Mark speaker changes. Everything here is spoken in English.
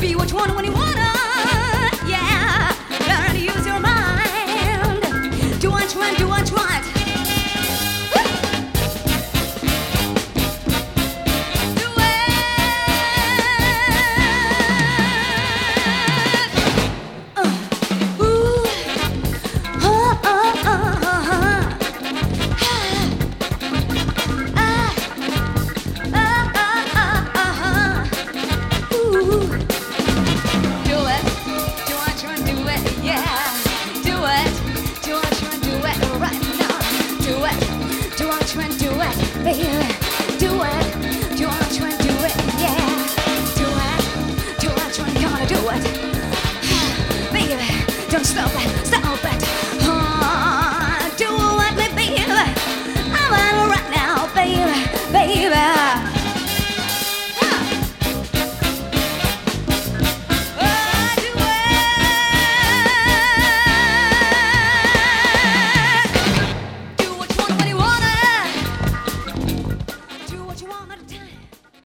Speaker 1: Be what you want when you wanna. Yeah, learn to use your mind. Do what you want, do what you want. Do it. Ooh. Oh, oh, oh, oh, oh. Baby, do it, do what you want, do it, yeah. Do it, do what you want, gonna do it. Baby, don't stop.